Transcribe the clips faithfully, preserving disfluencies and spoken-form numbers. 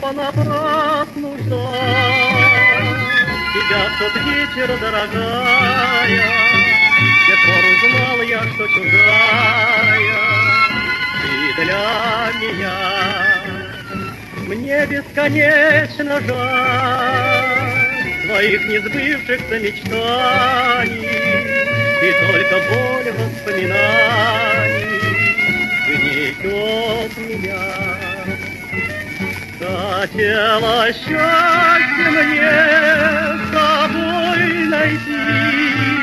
понапрасну ждать тебя в тот вечер, дорогая. С тех пор узнал я, что чужая ты для меня. Мне бесконечно жаль твоих несбывшихся мечтаний, и только боль воспоминаний гнетет меня. Хотела счастье мне с тобой найти,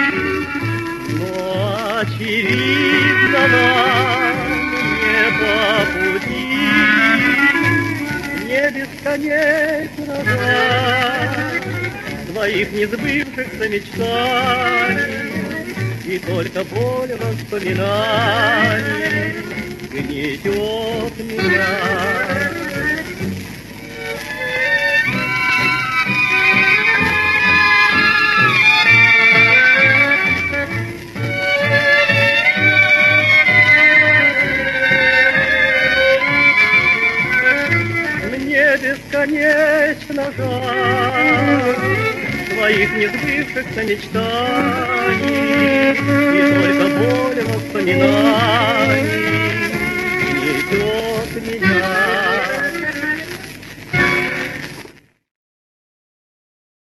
но очевидно нам не по пути. Мне бесконечно жаль твоих несбывшихся мечтаний, и только боль воспоминаний гнетет меня. Бесконечно жаль твоих несбывшихся мечтаний, и только боль воспоминаний